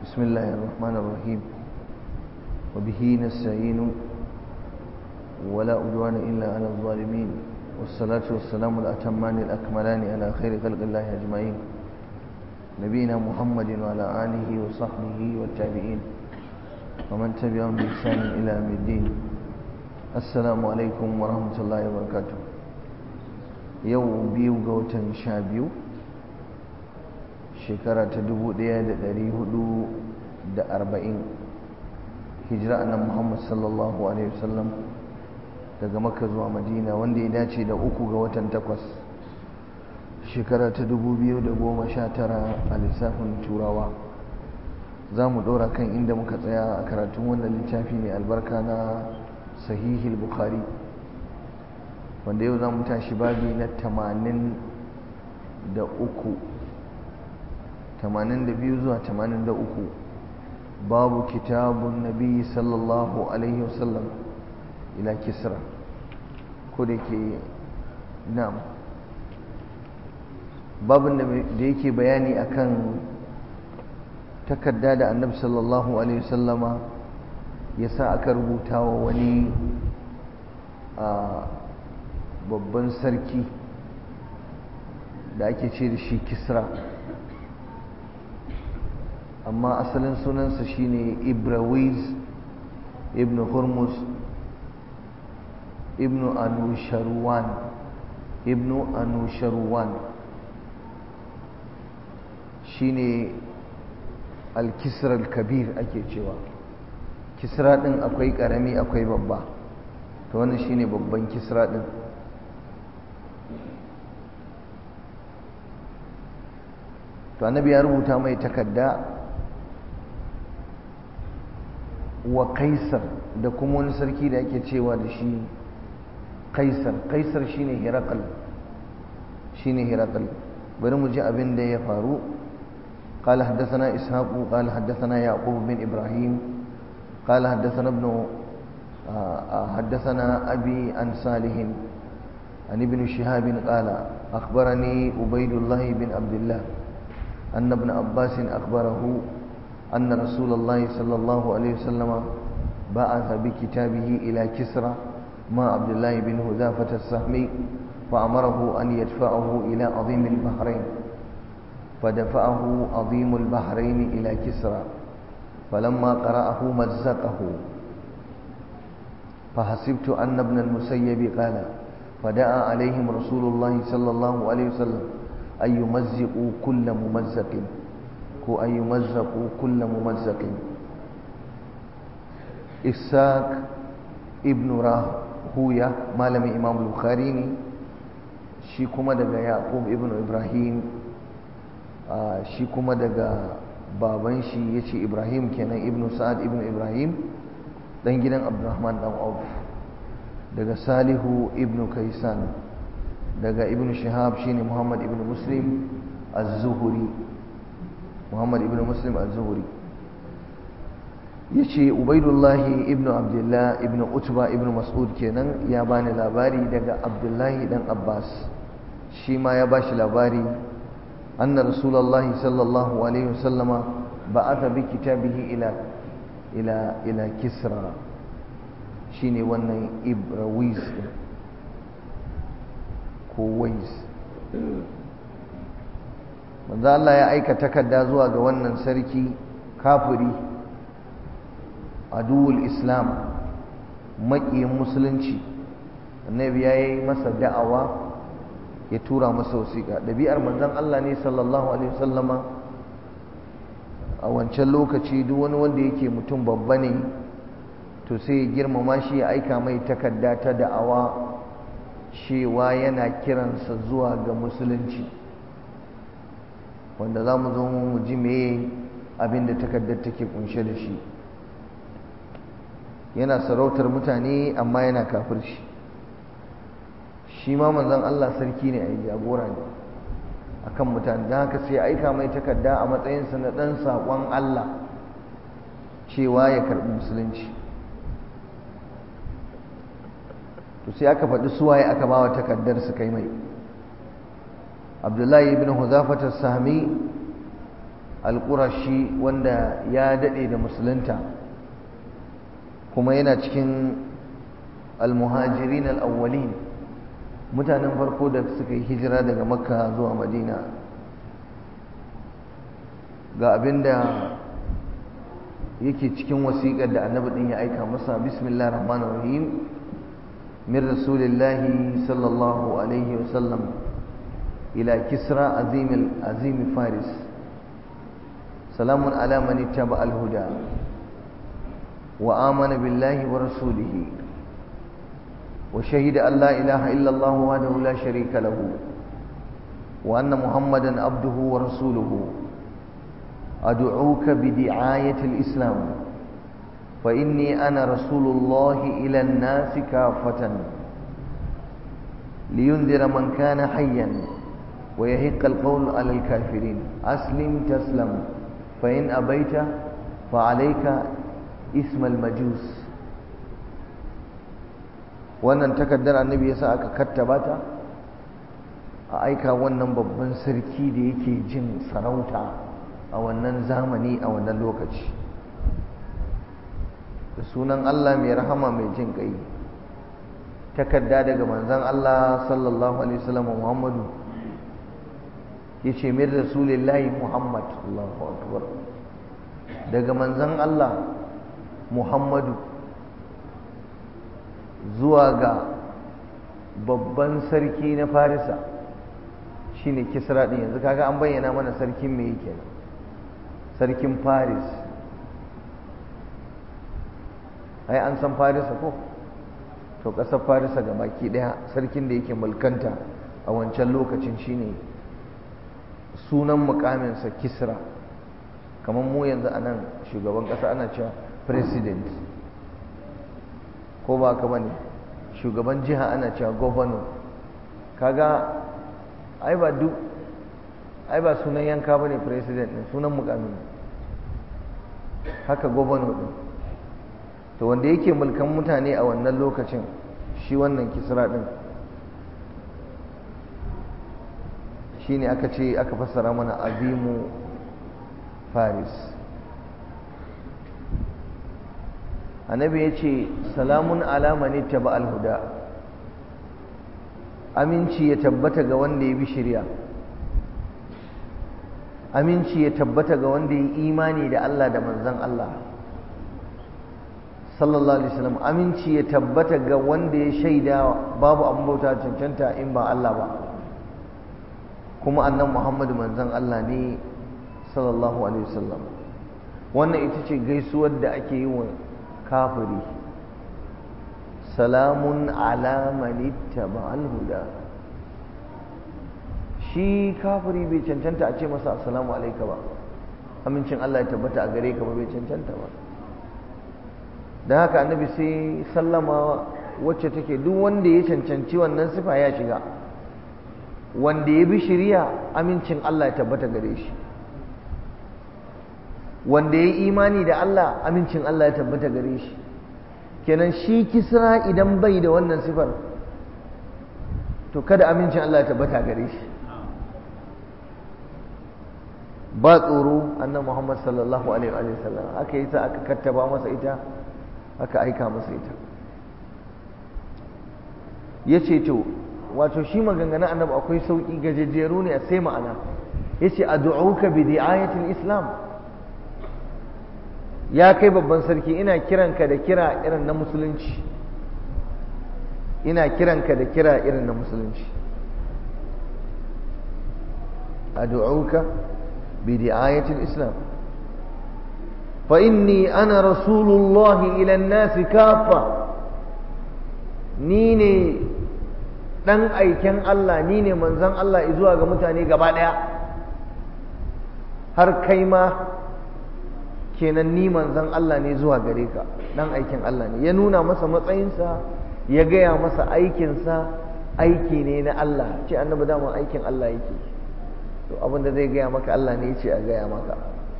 بسم الله الرحمن الرحيم وبه نستعين ولا عدوان إلا على الظالمين والصلاة والسلام الأتمان الأكملان على خير خلق الله أجمعين نبينا محمد وعلى آله وصحبه والتابعين ومن تبعهم بإحسان إلى يوم الدين. السلام عليكم ورحمة الله وبركاته. يوم بيو غوتن شابيو shekara ta 1440 hijira annabi Muhammad sallallahu alaihi wasallam daga Makka zuwa Madina, wanda ya dace da 3 ga watan 8 shekara ta 2019 a lissafin turawa. za mu ɗora kan inda muka tsaya a karatun wannan littafi mai albarka na sahihul bukhari, wanda yau za mu tashi babi na 82 zuwa 83. babu kitabun nabi sallallahu alaihi wasallam ila kisra. ko da ke na'am, babin da yake bayani akan takarda da annabi sallallahu alaihi wasallama ya sa aka rubuta wa wani babban sarki da ake ce da shi kisra, amma asalin sunansa shine Ibrawiz ibn Hurmuz ibn Anusharwan shine al-Kisra al-Kabir ake cewa. Kisra din akwai karami akwai babba, to wannan shine babban Kisra din. to annabi ya rubuta mai takarda wa Kaisar da kuma wani sarki da ake cewa da shi Kaisar. Kaisar shine Hirakal. bari mu ji abin da ya faru. قال حدثنا إسحاق قال حدثنا يعقوب بن إبراهيم قال حدثنا أبي عن صالح عن ابن شهاب قال أخبرني عبيد الله بن عبد الله أن ابن عباس أخبره أن رسول الله صلى الله عليه وسلم بعث بكتابه إلى كسرى مع عبد الله بن حذافة السهمي فأمره أن يدفعه إلى عظيم البحرين، فدفعه عظيم البحرين إلى كسرى، فلما قرأه مزقه، فحسبت أن ابن المسيب قال فدعا عليهم رسول الله صلى الله عليه وسلم أن يمزقوا كل ممزق أن يمزقوا كل ممزق. إسحاق ابن راهوية مالم إمام البخاري shi kuma daga Yaqub ibn Ibrahim, shi kuma daga baban shi yace Ibrahim kenan ibn Sa'ad ibn Ibrahim dan gidan Abdurrahman dan Auf, daga Salihu ibn Kaysan, daga ibn Shihab shine Muhammad ibn Muslim az-Zuhri. yace Ubaidullahi ibn Abdullah ibn Utba ibn Mas'ud kenan ya bani labari daga Abdullahi dan Abbas, shi ma ya bashi labari anna Rasulullahi sallallahu alaihi wasallama ba'atha bi kitabihi ila Kisra, shine wannan Ibrawiz ko Wais. manzo Allah ya aika takarda zuwa ga wannan sarki kafiri, aduwul islam, maƙiyin musulunci. annabi ya yi masa da'awa, ya tura masa wasiƙa. ɗabi'ar manzon Allah ne sallallahu alaihi wasallama a wancan lokaci, duk wani wanda yake mutum babba ne to sai ya girmama shi, ya aika mai takarda ta da'awa cewa yana kiransa zuwa ga musulunci, wanda za mu zo mu ji meye abin da takardar take kunshe da shi. yana sarautar mutane amma yana kafirci. shi ma manzon Allah sarki ne, a yi jagora ne akan mutane, don haka sai aika mai takarda a matsayinsa na ɗan saƙon Allah cewa ya karɓi musulunci. to sai aka faɗi suwaye aka ba wa takardar su kai mai. Abdullahi ibn Huzafat as-Sahmi al-qurashi wanda ya dade da musulunta kuma yana cikin al-muhajirin al-awwalin, mutanen farko da suka yi hijira daga makka zuwa madina. Ga abinda yake cikin wasiƙar da annabi din ya aika masa. Bismillahir rahmanir rahim, min rasulillahi sallallahu alaihi wasallam ila kisra azim faris, salamun ala man ittaba al-huda wa amana billahi wa rasulihi wa shahida an la ilaha illa Allah wahdahu la sharika lahu wa anna muhammadan abduhu wa rasuluhu. أدعوك بدعاية الإسلام فإني أنا رسول الله إلى الناس كافة لينذر من كان حيا ويهق القول على الكافرين أسلم تسلم فإن أبيت فعليك اسم المجوس. wannan takaddar annabi yasa aka kattabata a aika wannan babban sarki da yake jin sarauta a wannan zamani, a wannan lokaci, da sunan Allah mai rahama mai jin ƙai. Takarda daga manzon Allah sallallahu alaihi wasallam Muhammadu, yace min rasulillahi Muhammad, Allahu akbar, daga manzon Allah Muhammadu zuwa ga babban sarki na Farisa shine Kisra din. Yanzu kaga an bayyana mana sarkin me yake, sarkin Faris. Ai an san Farisa ko? To ƙasar Farisa ga baki ɗaya sarkin da yake mulkanta a wancan lokacin shine sunan mukaminsa Kisra. Kamar mu yanzu a nan shugaban ƙasa ana cewa president, ko ba ka bane? Shugaban jiha ana cewa governor. Kaga ai ba sunan yanka ba ne president ɗin, sunan mukamin. Haka governor ɗin. To wanda yake mulkan mutane a wannan lokacin shi wannan Kisra ɗin shi ne aka fassara mana azimu Faris. Annabi ya ce salamun ala man ittaba al-huda, aminci ya tabbata ga wanda ya bi shari'a, aminci ya tabbata ga wanda ya imani da Allah da manzon Allah sallallahu alaihi wasallam, aminci ya tabbata ga wanda ya shaida babu abin bauta cancanta in ba Allah ba, kuma annan Muhammadu manzon Allah ne sallallahu alaihi wasallam. Wannan ita ce gaisuwar da ake yi wa kafiri, salamun ala man ittaba al-huda. Shi kafiri bai cancanta a ce masa assalamu alayka ba, amincin Allah ya tabbata a gare ka ba, bai cancanta ba. Dan haka annabi sai sallama wacce take duk wanda ya cancanci wannan sifa ya shiga, wanda ya bi shari'a amincin Allah ya tabbata gare shi, wanda ya yi imani da Allah amincin Allah ya tabbata gare shi. Kenan shi Kisra idan bai da wannan sifar to kada amincin Allah ya tabbata gare shi. Ba tsoro annabi Muhammad sallallahu alaihi wa sallam aka yi sa aka kattaba masa ita, aka aika masa ita. Yace to wato shi maganganun annabi akwai sauki, gajejjeru ne sai ma'ana. Yace ad'uka bi di'ayatil islam, ya kai babban sarki ina kiranka da kira irin na musulunci, ina kiranka da kira irin na musulunci. ad'uka bi di'ayatil islam fa inni ana rasulullahi ila an-nasi kaffa, ni ne dan aiken Allah, ni ne manzon Allah zuwa ga mutane gaba daya, har kai ma kenan ni manzon Allah ne zuwa gare ka, dan aikin Allah ne. Ya nuna masa matsayinsa, ya gaya masa aikinsa aiki ne na Allah, ce annabi dama aikin Allah yake, to abinda zai gaya maka Allah ne ya ce a gaya maka.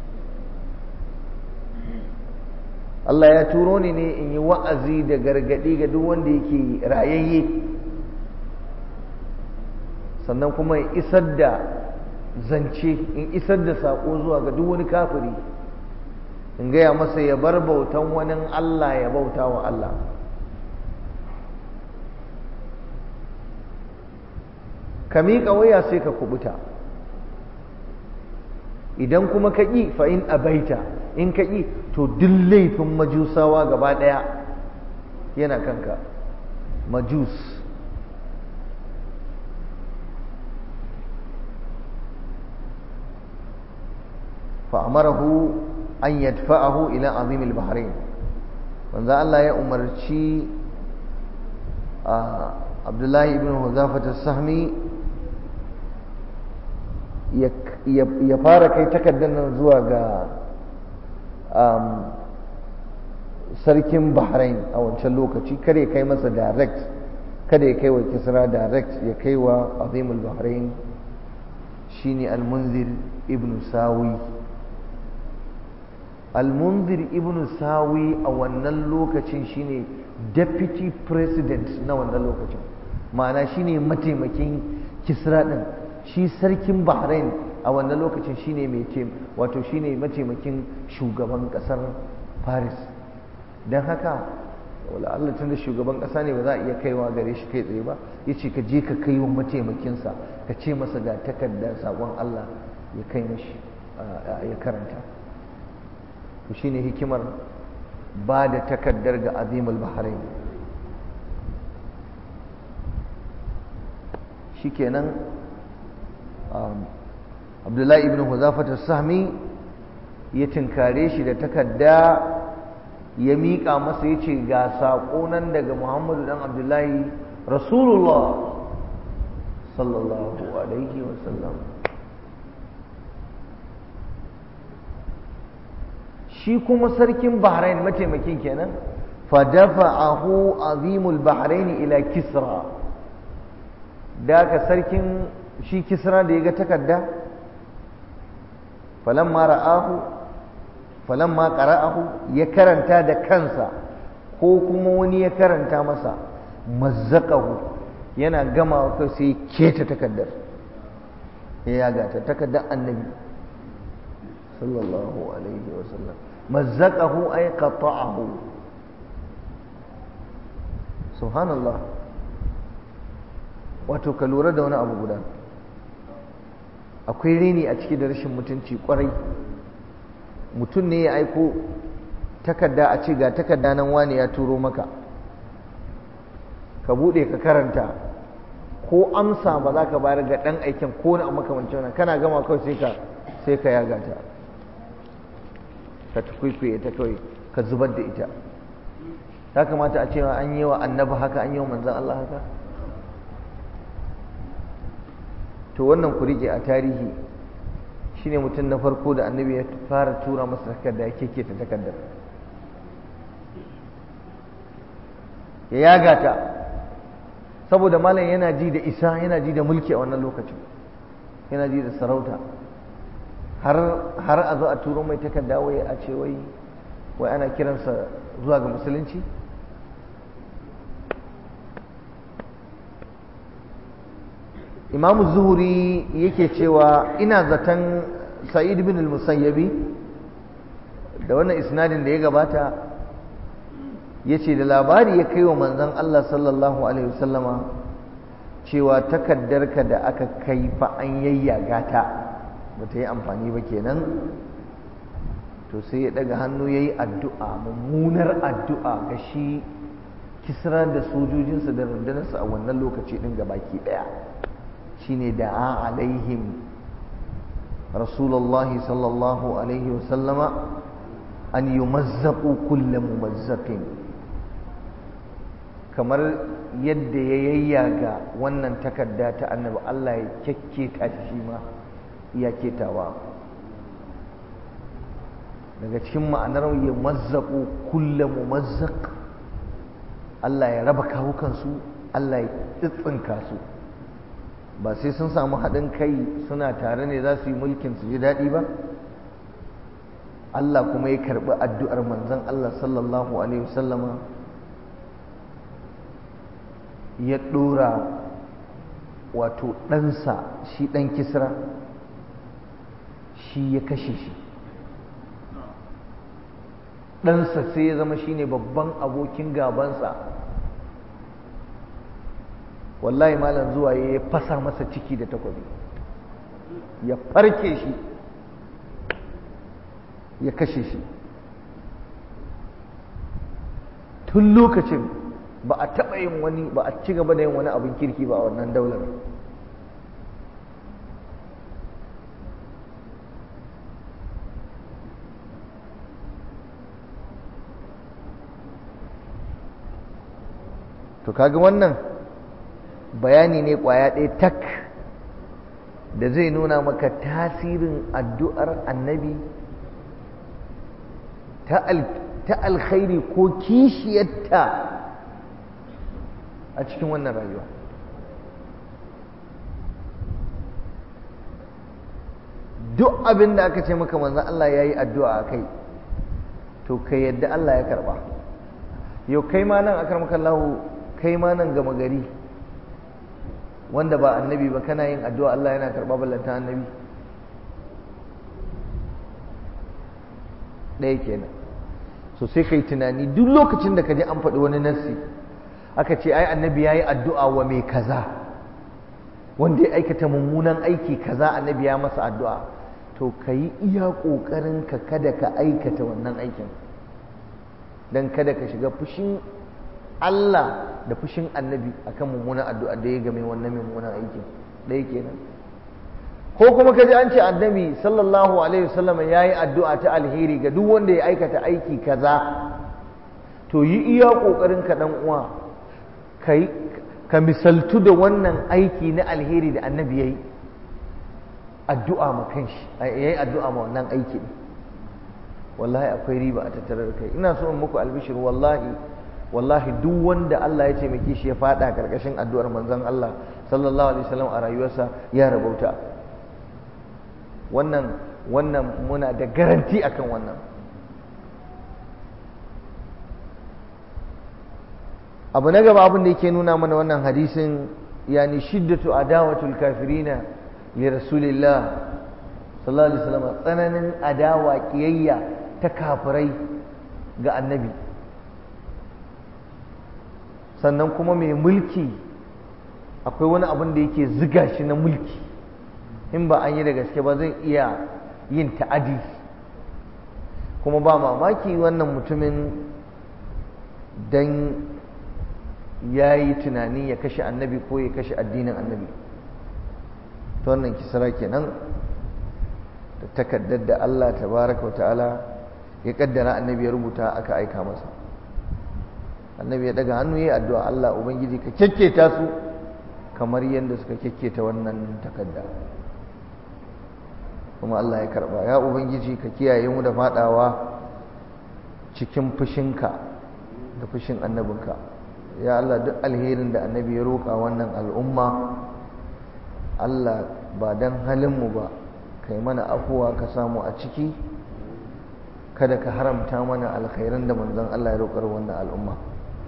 Allah ya turo ni ne in yi wa'azi da gargaɗi ga duk wanda yake rayayye, sannan kuma ya isar da zance, in isar da saƙo zuwa ga duk wani kafiri, in gaya masa ya bar bautan wani Allah ya bauta wa Allah. Ka miƙa waya sai ka kubuta. Idan kuma ka ƙi fa in abaita, in ka ƙi to duk laifin majusawa gaba ɗaya yana kanka. Majus fa'amarahu an yadfa'ahu ila azimil bahrain. manzo Allah ya umarci Abdullahi ibn Huzafat as-Sahmi ya fara kai takardar nan zuwa ga sarkin Bahrain a wancan lokaci. Kada ya kai masa direct, kada ya kai wa Kisra direct, ya kai wa azimul Bahrain shine al-Munzir ibn Sawi. al-Munzir ibn Sawi a wannan lokacin shine deputy president na wannan lokacin, ma'ana shine mataimakin Kisra din. Shi sarkin Bahrain a wannan lokacin shine wato shine mataimakin shugaban kasar Paris. Dan haka wala Allah tun da shugaban kasa ne ba za a iya kaiwa gare shi kai tsaye ba, yace ka je ka kai wa mataimakinsa ka ce masa ga takardar sakon Allah ya kai mishi ya karanta. to shine hikimar ba da takardar ga azimul Bahrain. shikenan Abdullahi ibn Huzafat as-Sahmi ya tinkare shi da takarda, ya miƙa masa, ya ce ga saƙo nan daga Muhammadu ɗan Abdullahi Rasulullah sallallahu alaihi wasallam. shi kuma sarkin Bahrain mataimakin kenan, fadafa'ahu azimul Bahrain ila Kisra. da ka sarkin shi Kisra da ya ga takarda, falamma qara'ahu ya karanta da kansa ko kuma wani ya karanta masa, mazzaqahu, yana gama kai sai keta takardar, ya gata takardar annabi sallallahu alaihi wasallam. mazzaqahu ay qata'ahu. subhanallah. wato ka lura da wani abu guda, akwai rini a ciki da rashin mutunci kwarai. mutum ne ya aiko takarda, a ce ga takarda nan wani ya turo maka, ka bude ka karanta, ko amsa ba za ka bayar ga dan aikin ko na makamancin wannan, kana gama kawai sai ka yaga ta, ka tukwikwiye ta kawai ka zubar da ita. ya kamata a cewa an yi wa annabi haka, an yi wa manzon Allah haka. to wannan ku rike a tarihi, shine mutum na farko da annabi ya fara tura masa takarda, ya keke ta takardar, ya yaga ta, saboda malam yana ji da isa, yana ji da mulki a wannan lokacin, yana ji da sarauta. har a zo a turo mai takarda wai a ce wai ana kiransa zuwa ga musulunci. Imamu Zuhuri yake cewa ina zaton Sa'id bin al-Musayyabi da wannan isnadin da ya gabata, yace da labari ya kai wa manzon Allah sallallahu alaihi wasallama cewa takaddarka da aka kai fa an yayyaga ta, bata yi amfani ba kenan. to sai ya daga hannu yayi addu'a, mummunar addu'a ga shi Kisra da sojojinsa da rundunarsa a wannan lokaci din gabaki daya. shine da'a alaihim Rasulullahi sallallahu alaihi wasallama an yumazzaqu kullu mumazzaqin, kamar yadda ya yayyaga wannan takarda ta annabi, Allah ya kekketa shi ma iya ketawa. daga cikin ma'anar yumazzaqu kullu mumazzaq, Allah ya raba kawukansu, Allah ya tsitsinka su, ba sai sun samu haɗin kai suna tare ne za su yi mulkin su ji daɗi ba. Allah kuma ya karɓi addu'ar manzon Allah sallallahu alaihi wasallama, ya ɗora wato ɗansa, shi ɗan Kisra shi ya kashe shi, ɗansa sai ya zama shine babban abokin gabansa. wallahi malam zuwa ya fasa masa ciki da takwabi, ya farke shi, ya kashe shi. tun lokacin ba a taɓa yin wani, ba a ci gaba da yin wani abin kirki ba a wannan daular. to kaga wannan bayani ne kwaya ɗaya tak da zai nuna maka tasirin addu'ar annabi ta alkhairi ko kishiyarta a cikin wannan rayuwa. duk abin da aka ce maka manzon Allah ya yi addu'a a kai, to ka yadda Allah ya karba. yau kai ma nan akar maka Allah, kai ma nan gama gari wanda ba annabi ba, kana yin addu'a Allah yana karba ballanta annabi? ɗaya kenan. so sai kai tunani duk lokacin da ka ji an faɗi wani nassi aka ce ai annabi ya yi addu'a wa mai kaza, wanda ya aikata mummunan aiki kaza annabi ya masa addu'a, to ka yi iya ƙoƙarinka kada ka aikata wannan aikin, don kada ka shiga fushin Allah da fushin annabi akan mummunan addu'a da ya game wannan mummunan aikin. ɗaya kenan. ko kuma ka ji an ce annabi sallallahu alaihi wasallam ya yi addu'a ta alheri ga duk wanda ya aikata aiki kaza, to yi iya ƙoƙarin ka ɗan uwa ka misaltu da wannan aiki na alheri da annabi ya yi addu'a ma kanshi, ya yi addu'a ma wannan aiki ne. wallahi akwai riba a tattare da kai. ina so in muku albishir, wallahi duk wanda Allah ya taimake shi ya fada karkashin addu'ar manzon Allah sallallahu alaihi wasallam a rayuwarsa ya rabauta. wannan muna da garanti akan wannan. abu na gaba abin da yake nuna mana wannan hadisin, yani shiddatu adawatul kafirina li rasulillah sallallahu alaihi wasallam, tsananin adawa kiyayya ta kafirai ga annabi. sannan kuma mai mulki akwai wani abin da yake ziga shi na mulki, in ba an yi da gaske ba zai iya yin ta'adi. kuma ba mamaki wannan mutumin dan ya yi tunani ya kashe annabi ko ya kashe addinin annabi. ta wannan kisra kenan da takaddar da Allah tabaraka wa ta'ala ya kaddara annabi ya rubuta aka aika masa. annabi ya daga hannu ya addu'a, Allah ubangiji ka kekketa su kamar yadda suka kekketa wannan takadda. kuma Allah ya karba. ya ubangiji ka kiyaye mu da fadawa cikin fushinka da fushin annabinka. ya Allah, duk alherin da annabi ya roƙa wannan al'umma, Allah ba dan halinmu ba kai mana afuwa ka samu a ciki, kada ka haramta mana alkhairan da manzon Allah ya roƙar wannan al'umma.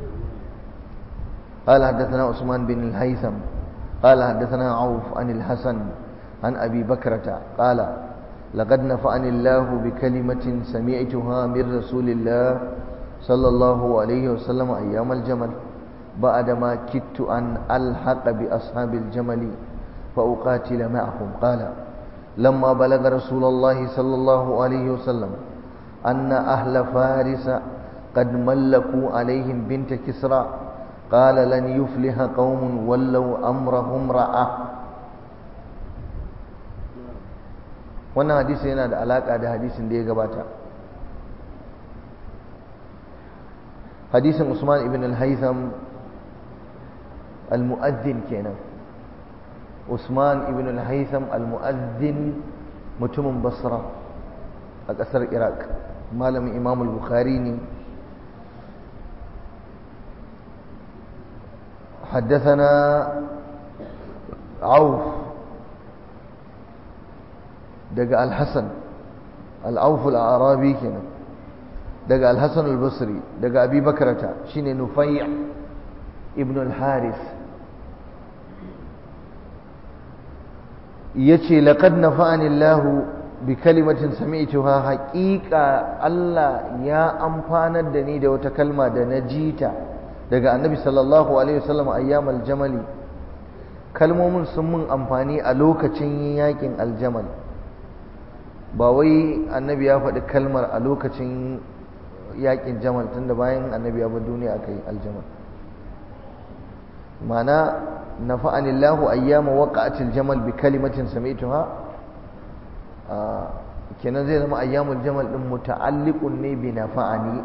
قال حدثنا عثمان بن الهيثم قال حدثنا عوف عن الحسن عن أبي بكرة قال لقد نفعني الله بكلمة سمعتها من رسول الله صلى الله عليه وسلم أيام الجمل بعدما كدت أن ألحق بأصحاب الجمل فأقاتل معهم. قال لما بلغ رسول الله صلى الله عليه وسلم أن أهل فارس قد ملكوا عليهم بنت كسرى قال لن يفلح قوم ولوا أمرهم رأى. wannan hadisi yana da alaka da hadisin da ya gabata. hadisin Usman ibn al-Haytham al-mu'adhdhin kenan. Usman ibn al-Haytham al-mu'adhdhin mutumin Basra a ƙasar Iraq, malamin Imam al-Bukhari ne. حدثنا عوف دقى الحسن العوف الأعرابي كنا دقى الحسن البصري دقى أبي بكرة شين نفيع ابن الحارث يتي لقد نفعني الله bi kalimatin sami'tuha haqiqa Allah ya amfanar da ni da wata kalma da na jita daga annabi sallallahu alaihi wasallam ayyamal jamali kalmomin sun mun amfani a lokacin yakin aljamal ba wai annabi ya faɗi kalmar a lokacin yakin jamal tunda bayan annabi ya bar duniya aka yi aljamal mana nafa'ani Allahu ayyama waqa'atil jamal bi kalimatin sami'tuha kenan zai zama ayyamul jamal din muta'alliqun ne bi nafa'ani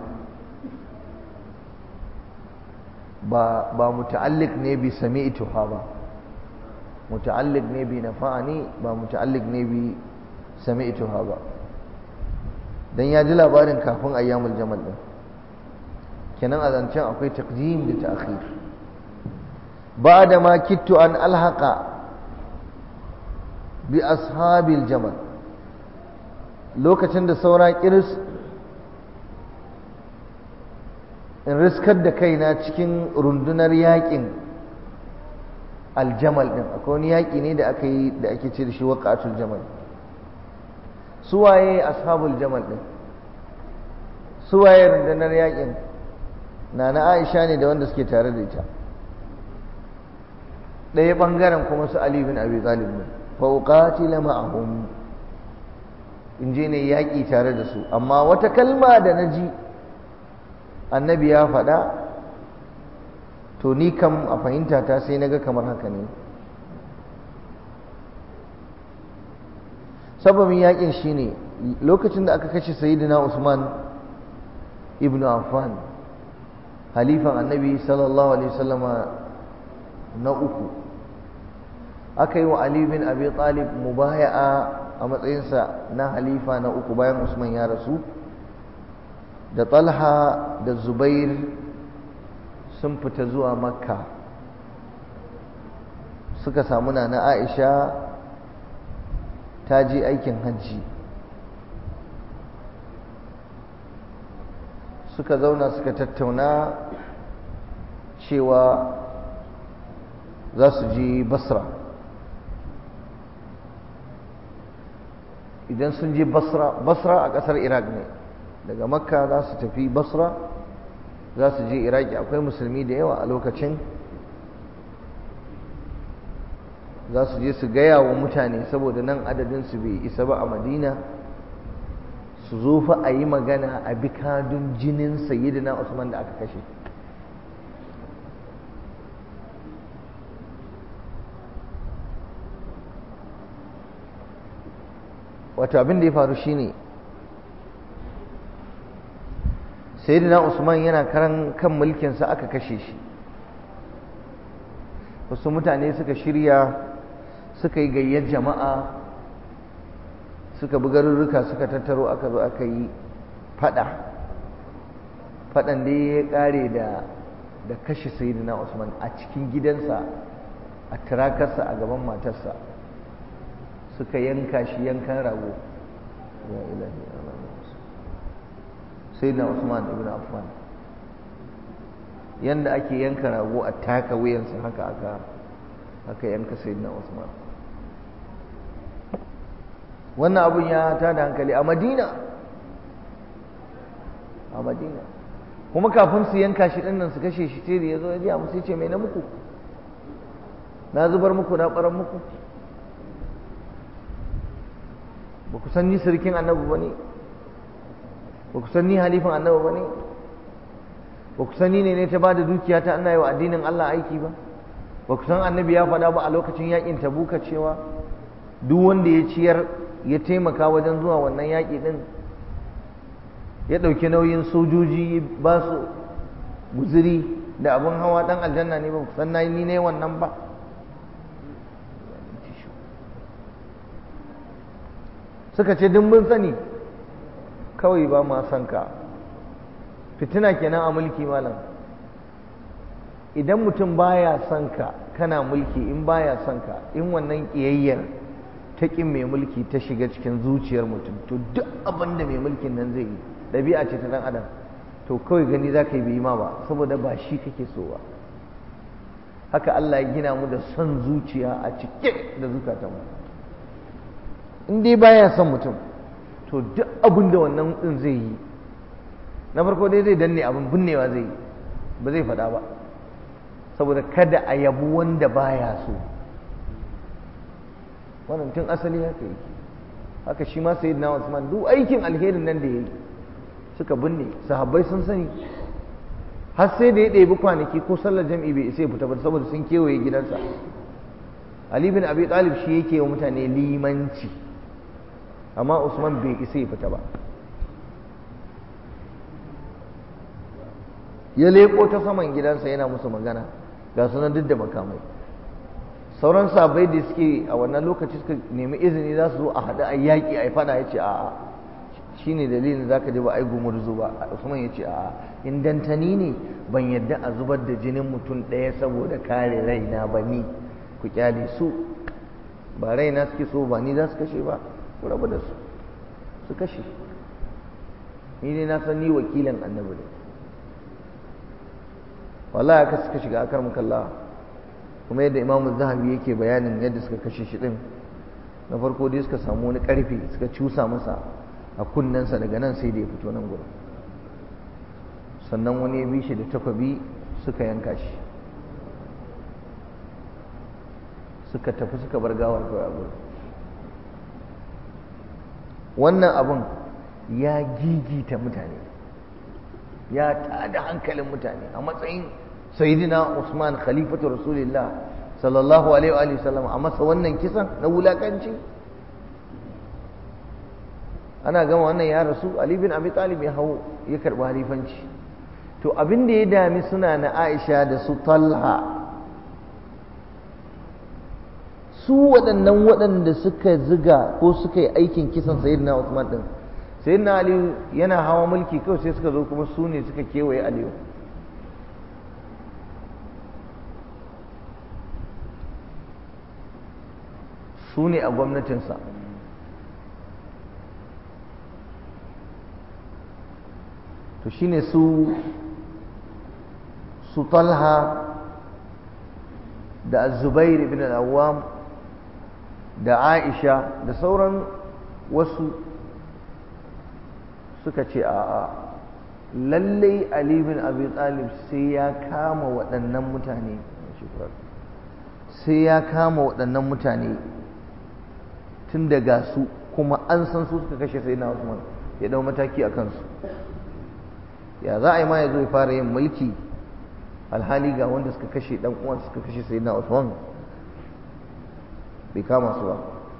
ba muta'alliq ne bi sami'tuha ba muta'alliq ne bi nafa'ani ba muta'alliq ne bi sami'tuha ba dan ya ji labarin kafin ayyamul jamal din kenan a zancen akwai taqdim da ta'khir ba'da ma kittu an alhaqa bi ashabil jamal lokacin da saura kiris in riskar da kaina cikin rundunar yakin aljamal din akwai wani yaki ne da aka yi da ake ce da shi waqatul jamal suwaye ashabul jamal din suwaye rundunar yakin nana Aisha ne da wanda suke tare da ita ɗaya ɓangaren kuma su Ali bin Abi Talib ne fa uqatila ma'ahum in je ne yaƙi tare da su amma wata kalma da na ji annabi ya faɗa to ni kam a fahimta ta sai na ga kamar haka ne sababin yaƙin shine lokacin da aka kashe sayyidina Usman ibn Affan halifan annabi sallallahu alaihi wasallama na uku aka yi wa Ali bin Abi Talib mubaya'a a matsayinsa na halifa na uku bayan Usman ya rasu da Talha da Zubair sun fita zuwa Makka suka samu na Aisha ta je aikin hajji suka zauna suka tattauna cewa za su je Basra idan sun je Basra a ƙasar Iraq ne daga Makka za su tafi Basra za su je Iraki akwai musulmi da yawa a lokacin za su je su gaya wa mutane saboda nan adadinsu bai isa ba a Madina su zo fa a yi magana a bi kadun jinin sayyidina Usman da aka kashe wato abin da ya faru shine sayyidina Usman yana kan mulkinsa aka kashe shi wasu mutane suka shirya suka yi gayyar jama'a suka bi garurruka suka tattaro aka zo aka yi fadan da ya kare da kashe sayyidina Usman a cikin gidansa a tirakarsa a gaban matarsa suka yanka shi yankan rago ya ilahi sayyidina Usman ibn Affan yanda ake yanka rago a taka wuyansa haka aka yanka sayyidina Usman wannan abun ya tada hankali a Madina kuma kafin su yanka shi dinnan su kashe shi sai da yazo ya ji musu yace me na muku na zubar muku na baran muku ba ku san ni sirkin annabi bane ba ku san ni halifan annabi bane ba ku san ni ne ta bada dukiya ta Allah wa addinin Allah aiki ba ba ku san annabi ya faɗa ba a lokacin yakin Tabuka cewa duk wanda ya ciyar ya taimaka wajen zuwa wannan yaƙi ɗin ya ɗauki nauyin sojoji ba su guziri da abin hawa ɗan aljanna ne ba ku san ni ne wannan ba suka ce duk mun sani kawai ba ma son ka fitina kenan a mulki malam idan mutum baya son ka kana mulki in baya son ka in wannan ƙiyayyar ta ƙin mai mulki ta shiga cikin zuciyar mutum to duk abin da mai mulkin nan zai yi ɗabi'a ce ta ɗan adam to kawai gani za ka yi bai ma ba saboda ba shi kake so ba haka Allah ya gina mu da son zuciya a cike da zukatanmu in dai baya son mutum to duk abin da wannan din zai yi na farko dai zai danne abin binnewa zai yi ba zai faɗa ba saboda kada a yabu wanda baya so wannan tun asali haka yake haka shi ma sayyidina Usman duk aikin alherin nan da yayi suka binne sahabbai sun sani har sai da ya ɗebi kwanaki ko sallar jam'i bai isa ya fita ba saboda sun kewaye gidansa Ali bin Abi Talib shi yake wa mutane limanci amma Usman bai isa ya fita ba ya leƙo ta saman gidansa yana musu magana ga sunan duk da makamai sauran sahabbai da suke a wannan lokaci suka nemi izini za su zo a haɗu a yaƙi a yi fada ya ce a'a shi ne dalilin za ka ji ba a yi gumurzu ba Usman ya ce a'a in dantani ne ban yadda a zubar da jinin mutum ɗaya saboda kare raina ba ni ku kyale su ba raina suke so ba ni za su kashe ba ku rabu da su kashe ni ne na san ni wakilin annabi ne wallahi aka suka shiga akar mukalla kuma yadda imamu zahabi yake bayanin yadda suka kashe shi din na farko dai suka samu wani karfe suka cusa masa a kunnensa daga nan sai da ya fito nan gurin sannan wani ya bi shi da takwabi suka yanka shi suka tafi suka bar gawar kawai a gurin wannan abun ya gigita mutane ya tada hankalin mutane a matsayin sayyidina Usman khalifatu rasulillah sallallahu alaihi wa sallam a masa wannan kisan na wulakanci ana gama wannan ya rasu Ali bin Abi Talib ya hawo ya karbi halifanci to abin da ya dami suna na Aisha da su Talha su waɗannan waɗanda suka ziga ko suka yi aikin kisan sayyidina Usman din sayyidina Ali yana hawa mulki kawai sai suka zo kuma su ne suka kewaye Aliyu su ne a gwamnatinsa to shine su Talha da Zubair ibn al-Awwam da Aisha da sauran wasu suka ce a'a lallai Ali bin Abi Talib sai ya kama waɗannan mutane tun daga su kuma an san su suka kashe sayyidina Usman ya dau mataki a kansu ya za a yi ma ya zo ya fara yin mulki alhali ga wanda suka kashe dan uwan suka kashe sayyidina Usman bai kama su ba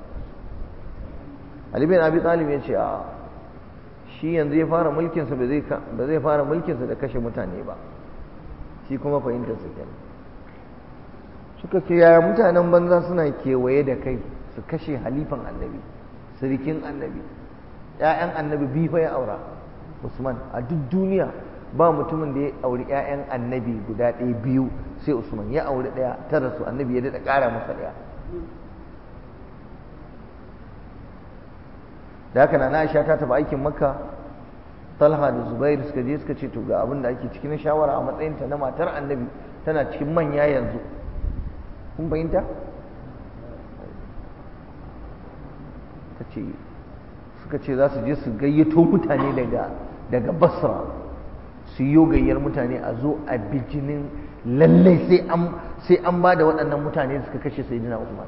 Ali bin Abi Talib ya ce a shi yanzu ya fara mulkinsa ba zai fara mulkinsa da kashe mutane ba shi kuma fahimtar su kenan suka ce yaya mutanen banza suna kewaye da kai su kashe halifan annabi sirikin annabi ƴaƴan annabi biyu fa ya aura Usman a duk duniya ba mutumin da ya auri ƴaƴan annabi guda ɗaya biyu sai Usman ya auri ɗaya ta rasu annabi ya daɗa ƙara masa ɗaya da haka na Aisha ta tafi aikin Makka Talha da Zubair suka je suka ce to ga abin da ake cikin shawara a matsayinta na matar annabi tana cikin manya yanzu kun fahimta suka ce za su je su gayyato mutane daga Basra su yi gayyar mutane a zo a bijinin lallai sai an ba da waɗannan mutane da suka kashe Sayyidina Usman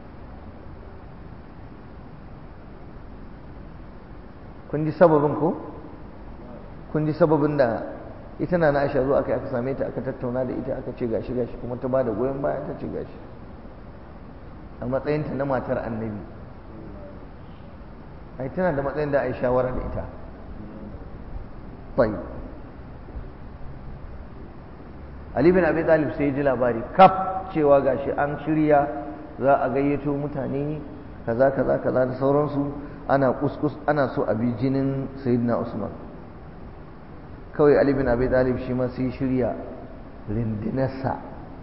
kun ji sababin ko kun ji sababin da ita na Aisha zo aka same ta aka tattauna da ita aka ce gashi kuma ta bada goyon baya ta ce gashi a matsayinta na matar annabi ai tana da matsayin da ai shawara da ita bai Ali bin Abi Talib sai ji labari kaf cewa gashi an shirya za a gayyato mutane kaza da sauransu ana kuskus ana so a bi jinin Sayyidina Usman kawai Ali bin Abi Talib shi ma sai shirya rindinarsa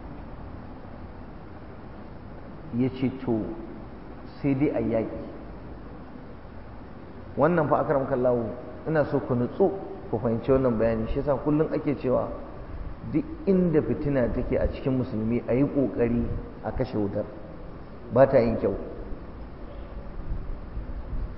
ya ce to sai dai a yaƙi wannan fa akram kallahu ina so ku nutsu ku fahimci wannan bayani shi yasa kullum ake cewa duk inda fitina take a cikin musulmi a yi ƙoƙari a kashe wutar ba ta yin kyau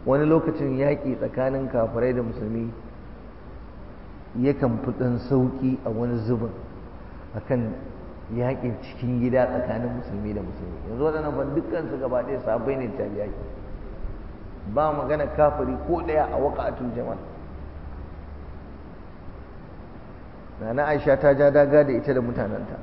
wani lokacin yaƙi tsakanin kafirai da musulmi yakan fi ɗan sauƙi a wani zubin akan yaƙin cikin gida tsakanin musulmi da musulmi. Yanzu waɗannan ban dukkansu gaba ɗaya sahabbai ne ta yaƙi, ba magana kafiri ko ɗaya a waƙatul jamal. Nana Aisha ta ja daga da ita da mutanenta,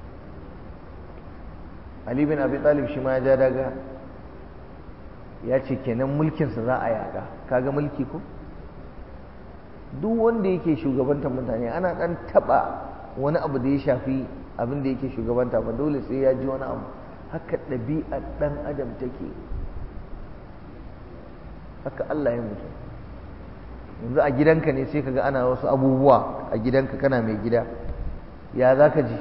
Ali bin Abi Talib shi ma ya ja daga, ya ce kenan mulkinsa za a yaƙa. Kaga mulki ko? Duk wanda yake shugabantar mutane ana ɗan taɓa wani abu da ya shafi abin da yake shugabanta ba dole sai ya ji wani abu. Haka ɗabi'ar ɗan adam take, haka Allah ya mutu. Yanzu a gidanka ne sai kaga ana wasu abubuwa a gidanka, kana mai gida, ya za ka ji?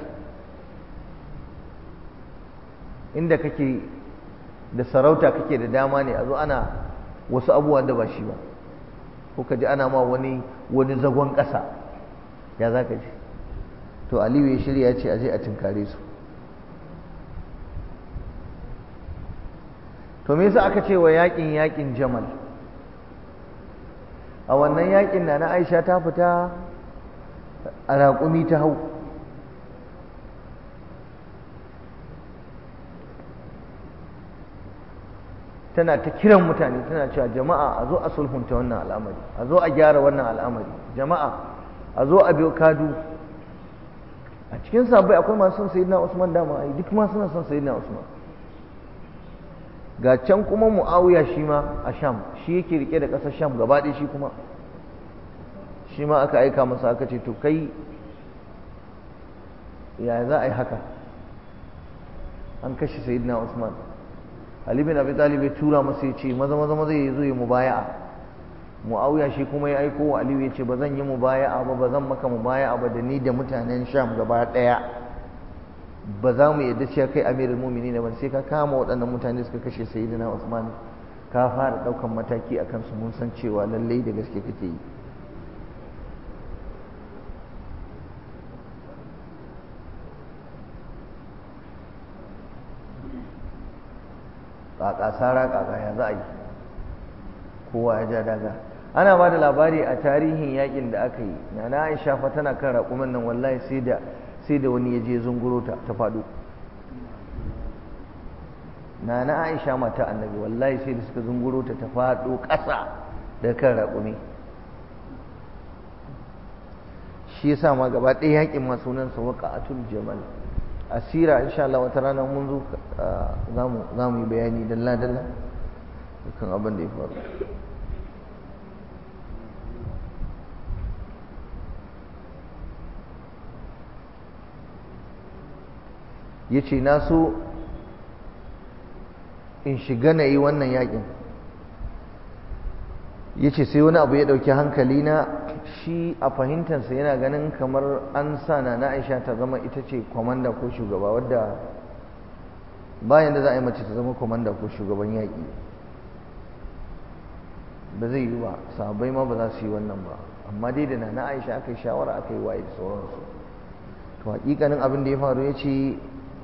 Inda kake da sarauta kake da dama ne a zo ana wasu abubuwan da ba shi ba, ko ka ji ana ma wani zagon ƙasa, ya za ka ji? To Aliyu ya shirya ya ce a je a tinkare su. To me yasa aka ce wa yaƙin Jamal? A wannan yaƙin na Aisha ta fita a raƙumi ta hau, tana ta kiran mutane tana cewa jama'a a zo a sulhunta wannan al'amari, a zo a gyara wannan al'amari, jama'a a zo a biyo kadu. A cikin sahabbai akwai masu son sayyidina Usman, dama ai duk ma suna son sayyidina Usman. Ga can kuma Muawiya shi ma a Sham, shi yake rike da ƙasar Sham gaba ɗaya, shi ma aka aika masa aka ce to kai ya za a yi haka, an kashe sayyidina Usman. Ali bin Abi Talib ya tura masa ya ce maza zai zo yi mubaya'a. Muawiya shi kuma ya aiko wa Aliyu ya ce ba zan yi mubaya'a ba zan maka mubaya'a ba da ni da mutanen Sham gaba ɗaya, ba za mu yadda cewa kai amirul mu'minin ba sai ka kama waɗannan mutane suka kashe sayyidina Usman, ka fara ɗaukan mataki a kansu, mun san cewa lallai da gaske kake yi. ƙaƙa ya za a yi, kowa ya ja daga. Ana ba da labari a tarihin yakin da aka yi, na Aisha fa tana kan raƙumin nan, wallahi sai da wani ya je zunguro ta faɗo. Na Aisha mata annabi wallahi sai da suka zunguro ta faɗo ƙasa da kan raƙumi. Shi yasa ma gaba ɗaya yakin ma sunansa waqa'atul jamal. Asira insha Allah wata rana mun zo za mu yi bayani dalla dukkan abin da ya faru. Yace na so in shiga na yi wannan yakin, yace sai wani abu ya ɗauki hankali na. Shi a fahimtarsa yana ganin kamar an sa na Aisha ta zama ita ce kwamanda ko shugaba, wadda bayan da za a yi mace ta zama kwamanda ko shugaban yaƙi ba zai yi ba, sahabbai ma ba za su yi wannan ba. Amma dai da na Aisha aka yi shawara, aka yi waye da sauransu. To hakikanin abin da ya faru, ya ce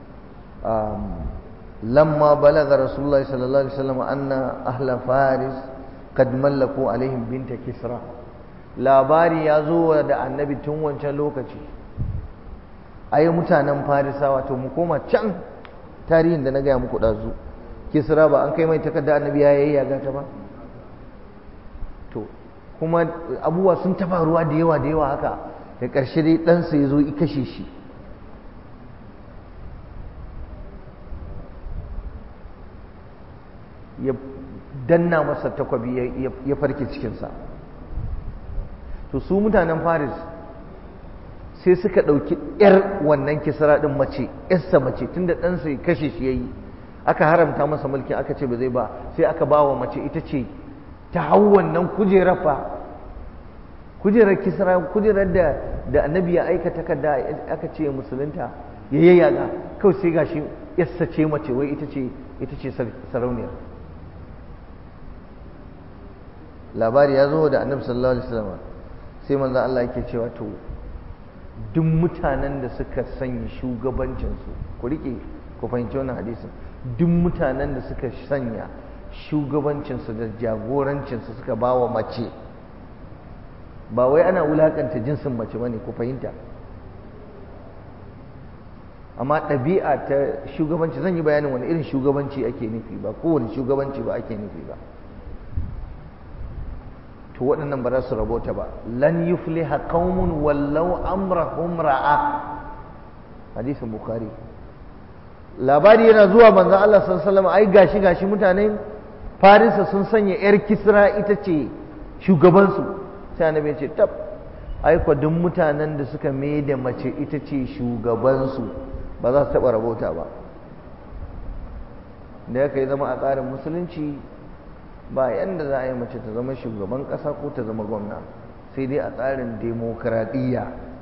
lamma balaga rasulullahi sallallahu alaihi wasallam anna ahla faris qad mallaku alaihim binta kisra, labari ya zo da annabi tun wancan lokaci. Ai mutanen farisawa, to mu koma can tarihin da na gaya muku ɗazu, kisra ba an kai mai takarda annabi ya yayyaga ta ba? To kuma abubuwa sun ta faruwa da yawa haka, da ƙarshe dai ɗansa ya zo i kashe shi. Ya danna masa takwabi ya farke cikinsa. To su mutanen Faris sai suka ɗauki 'yar wannan kisra ɗin mace, 'yarsa mace, tunda ɗansa ya kashe shi ya yi, aka haramta masa mulki, aka ce ba zai ba, sai aka ba wa mace ita ce ta hau wannan kujerar fa, kujerar kisra, kujerar da annabi ya aika takarda aka ce musulunta ya yayyaga, kawai sai gashi 'yarsa ce mace, wai ita ce sarauniyar. Labari ya zo da annabi sallallahu alaihi wasallam, sai manzon Allah yake cewa to duk mutanen da suka sanya shugabancinsu, ku rike ku fahimci wannan hadisin, duk mutanen da suka sanya shugabancinsu da jagorancinsu suka ba wa mace, ba wai ana wulakanta jinsin mace bane ku fahimta, amma ɗabi'a ta shugabanci, zan yi bayanin wani irin shugabanci ake nufi, ba kowane shugabanci ba ake nufi ba. to waɗannan ba za su rabota ba. lan yufliha qaumun wallau amrahum ra'a, hadisin bukhari. labari yana zuwa manzon Allah sallallahu alaihi wasallam, ai gashi mutanen Farisa sun sanya yar Kisra ita ce shugabansu. sai annabi ya ce tab, ai kwa duk mutanen da suka mai da mace ita ce shugabansu ba za su taɓa rabota ba. da ya kai zama a tsarin musulunci ba yanda za a yi mace ta zama shugaban ƙasa ko ta zama gwamna, sai dai a tsarin demokradiyya.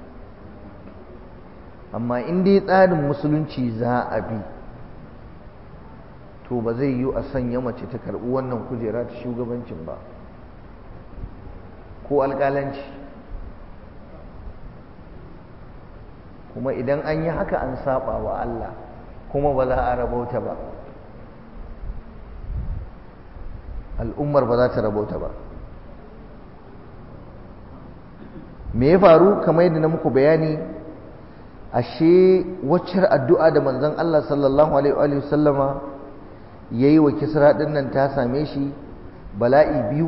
amma in dai tsarin musulunci za a bi, to ba zai yi a sanya mace ta karɓi wannan kujera ta shugabancin ba ko alƙalanci. kuma idan an yi haka an saba wa Allah, kuma ba za a rabauta ba, al'ummar ba za ta rabauta ba. me ya faru? kamar yadda na muku bayani, ashe waccar addu'a da manzon Allah sallallahu alaihi wa sallama yayi wa Kisra din nan ta same shi bala'i biyu.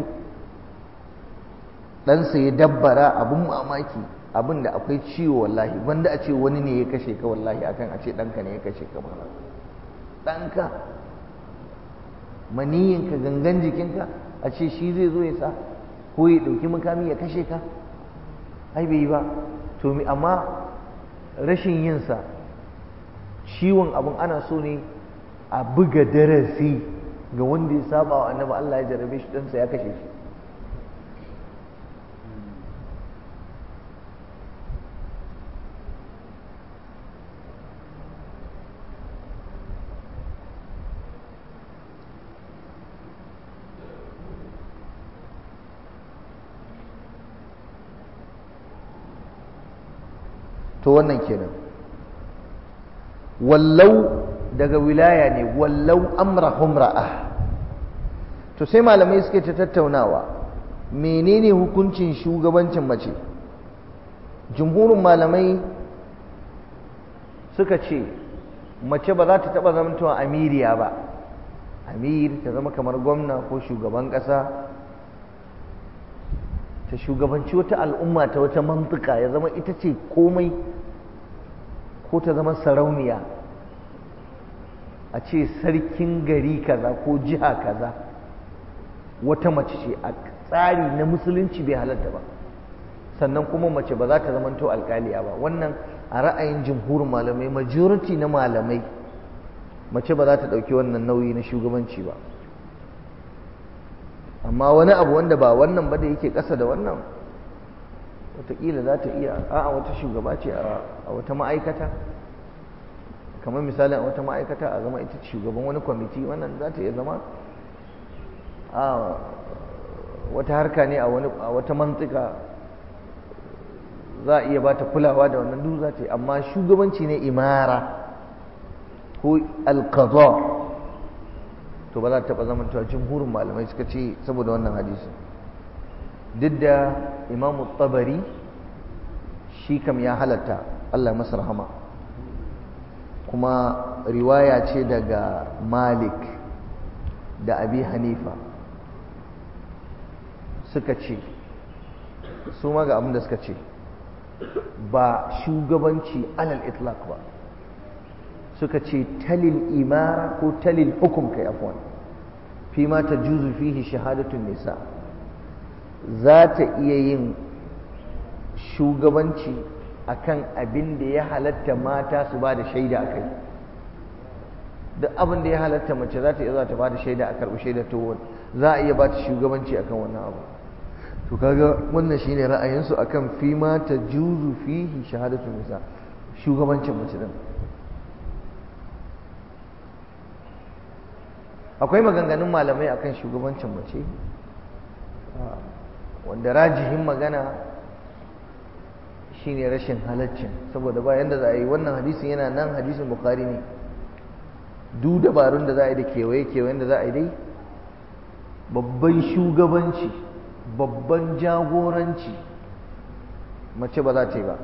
ɗansa ya dabbara, abun mamaki, abin da akwai ciwo wallahi, wanda a ce wani ne ya kashe ka wallahi akan a ce ɗanka ne ya kashe ka ba. ɗanka, maniyinka, gangan jikinka, a ce shi zai zo ya sa ko ya ɗauki makami ya kashe ka, ai bai yi ba. to amma rashin yinsa, ciwon abin ana so ne a buga darasi ga wanda ya saba wa annabi, Allah ya jarabe shi ɗansa ya kashe shi. to wannan kenan. wallau daga wilaya ne, wallau amrahum ra'a. to sai malamai suke ta tattaunawa, menene hukuncin shugabancin mace? jumhurin malamai suka ce mace ba za ta taɓa zamantowa amiriya ba. amir ta zama kamar gwamna ko shugaban ƙasa, ta shugabanci wata al'umma ta wata mantuka, ya zama ita ce komai, ko ta zama sarauniya, a ce sarkin gari kaza ko jiha kaza wata mace ce, a tsari na musulunci bai halatta ba. sannan kuma mace ba za ta zamanto alƙaliya ba. wannan a ra'ayin jumhurin malamai, majority na malamai, mace ba za ta ɗauki wannan nauyi na shugabanci ba. amma wani abu wanda ba wannan ba da yake ƙasa da wannan, wataƙila za ta iya, a'a wata shugaba ce a wata ma'aikata, kamar misali a wata ma'aikata a zama ita shugaban wani kwamiti, wannan za ta iya zama. a wata harka ne a wata mantika, za a iya ba ta kulawa da wannan, duk za ta yi. amma shugabanci ne imara ko alqada, to ba za ta taɓa zamantawa. jumhurin malamai suka ce saboda wannan hadisi. duk da imamu tabari shi kam ya halatta, Allah masa rahama, kuma riwaya ce daga Malik da Abi Hanifa, suka ce su ma ga abin da suka ce, ba shugabanci alal itlaq ba, suka ce talil imara ko talil hukum, kai afwan, fi ma tajuzu fihi shahadatun nisa, za ta iya yin shugabanci akan abin da ya halatta mata su ba da shaida akai. duk abin da ya halatta mace za ta iya za ta ba da shaida a karɓi shaida, to za a iya ba ta shugabanci akan wannan abu. to kaga wannan shine ra'ayinsu akan fi ma tajuzu fihi shahadatun nisa, shugabancin mace din. akwai maganganun malamai akan shugabancin mace, wanda rajihin magana shine rashin halaccin, saboda ba yanda za a yi. wannan hadisin yana nan, hadisin Bukhari ne, duk dabarun da za a yi da kewaye-kewayen da za a yi dai babban shugabanci, babban jagoranci mace ba za ta yi ba.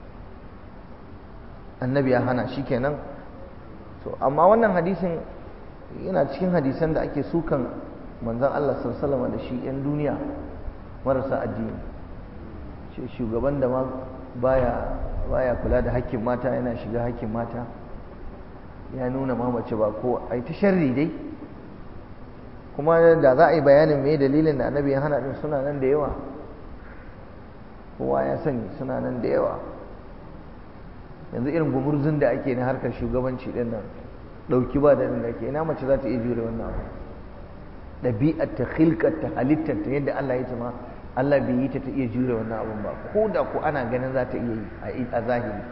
Annabi ya hana shi kenan. So amma wannan hadisin yana cikin hadisan da ake sukan manzon Allah sallallahu alaihi wasallam da shi yan duniya marasa addini. Shi shugaban da ma baya kula da hakkin mata, yana shiga hakkin mata, ya nuna ma mace ba ko ai ta sharri dai. Kuma da za a yi bayanin me dalilin da Annabi ya hana din suna nan da yawa, kowa ya sani suna nan da yawa. Yanzu irin gumurzun da ake na harkar shugabanci din nan, dauki ba da ake, ina mace za ta iya jure wannan abu? Ɗabi'ar ta, khilqar ta, halittar ta, yadda Allah ya ma Allah bai yi ta ta iya jure wannan abun ba, ko da ko ana ganin za ta iya yi a zahiri.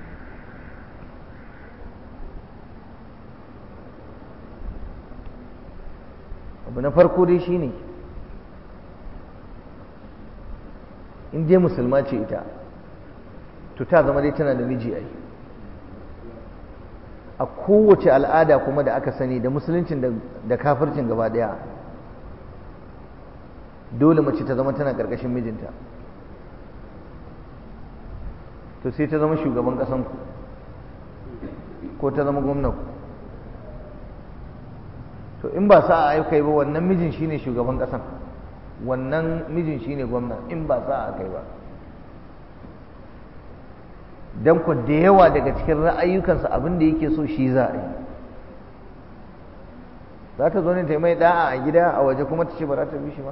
Abu na farko dai shine in dai musulma ce ita, to ta zama dai tana da miji ai. A kowace al'ada kuma da aka sani, da musuluncin da kafircin gaba daya, dole mace ta zama tana karkashin mijinta. To sai ta zama shugaban ƙasanku ko ta zama gwamnanku, to in ba sa'a ai kai ba, wannan mijin shine shugaban ƙasan, wannan mijin shine gwamna, in ba sa'a kai ba. Dan ku da yawa daga cikin ra'ayyukansa abin da yake so shi za a yi. Za ta zo ne ta yi mai da'a a gida, a waje kuma ta ce ba za ta bi shi ba.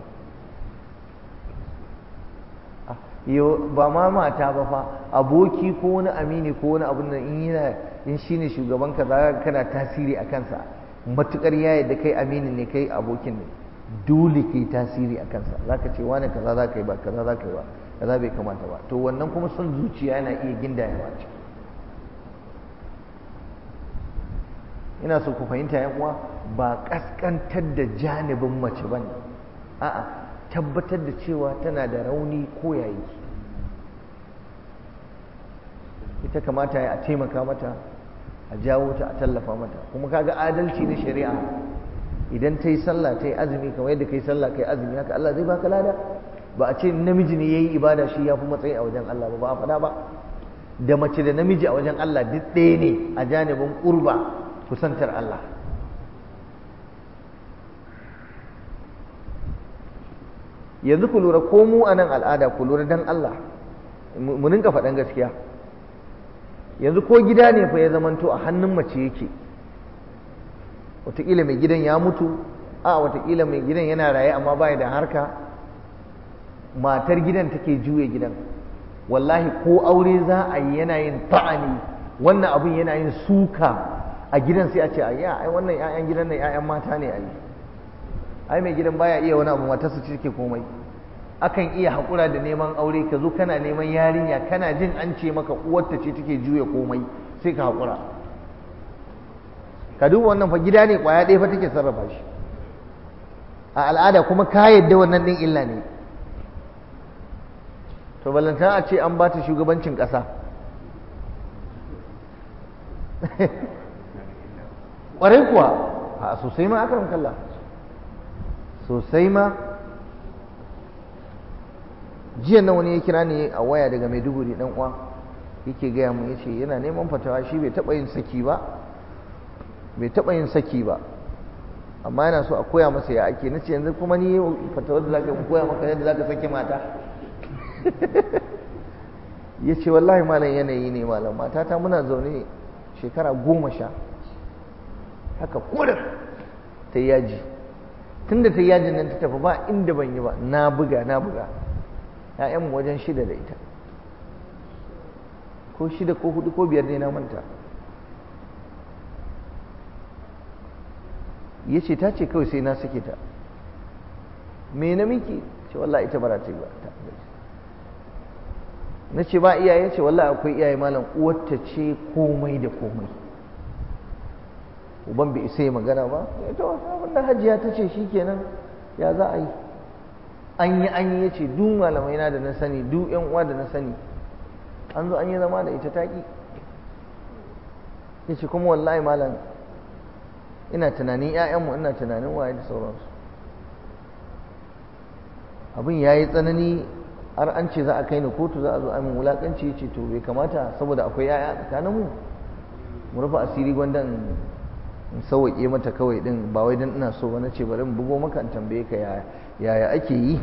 Ba ma mata ba fa, aboki ko wani amini ko wani abin nan in shi ne shugaban ka, za ka kana tasiri a kansa, matukar ya yadda kai aminin ne, kai abokin ne, dole kai tasiri a kansa. Za ka ce wane kaza za ka yi ba, kaza za ka yi ba, kaza bai kamata ba. To wannan kuma son zuciya yana iya gindayewa ce. Ina so ku fahimta yan uwa, ba kaskantar da janibin mace bane, a'a tabbatar da cewa tana da rauni ko yayi. Ita kamata ya taimaka mata, a jawo ta, a tallafa mata. Kuma kaga adalci na shari'a, idan ta yi sallah ta yi azumi kamar yadda ka yi sallah ka yi azumi, haka Allah zai baka lada. Ba a ce namiji ne ya yi ibada shi ya fi matsayi a wajen Allah ba a faɗa ba. Da mace da namiji a wajen Allah duk ɗaya ne a janibin ƙurba, kusantar Allah. Yanzu ku lura, ko mu a nan al'ada ku lura dan Allah, mu rinka faɗan gaskiya. Yanzu ko gida ne fa ya zamanto a hannun mace yake, wataƙila mai gidan ya mutu, wataƙila mai gidan yana raye amma baya da harka, matar gidan take juye gidan. Wallahi ko aure za a yi yana yin ta'ani, wannan abin yana yin suka a gidan, sai a ce ai wannan 'ya'yan gidan nan 'ya'yan mata ne ai mai gidan baya iya wani abu, matarsa ce take komai. Akan iya haƙura da neman aure, ka zo kana neman yarinya, kana jin an ce maka uwarta ce take juya komai, sai ka haƙura. Ka duba wannan fa gida ne ƙwaya ɗaya fa take sarrafa shi a al'ada, kuma ka yadda wannan ɗin illa ne. To ballantana a ce an ba ta shugabancin ƙasa. Ƙwarai kuwa, a sosai ma akram kallah, sosai ma. Jiya nan wani ya kira ni a waya daga Maiduguri, dan uwa yake gaya mu, yace yana neman fatawa, shi bai taɓa yin saki ba, amma yana so a koya masa ya ake. Nace yanzu kuma ni fatawar da zaka koya maka yadda zaka saki mata? Yace wallahi malam yanayi ne malam, matata muna zaune shekara 10 haka kurin ta yaji, tunda ta yajin nan ta tafi ba inda ban yi ba, na buga ‘ya'yanmu wajen 6 da ita, ko 6 ko 4 ko 5 ne na manta. Ya ce ta ce kawai sai na sake ta. Me na miki? Ce wallahi ita bara ce ba ta. Na ce ba iyaye? Ce wallahi akwai iyaye malam, uwarta ce komai da komai. Uban bai isa yi magana ba. Ita wanda hajiya ta ce shi kenan, ya za a yi? An yi ya ce duk malamai na da na sani, duk yan uwa da na sani, an zo an yi zama da ita taƙi. Ya ce kuma wallahi malam ina tunanin ‘ya'yanmu, ina tunanin waye da sauransu. abin ya yi tsanani har an ce za a kai ni kotu za a zo amin wulakanci ya ce to bai kamata saboda akwai yaya tsakaninmu mu rufe asiri gwanda in sauwaƙe mata kawai din ba wai don ina so wani ce bari in bugo maka in tambaye ka yaya ake yi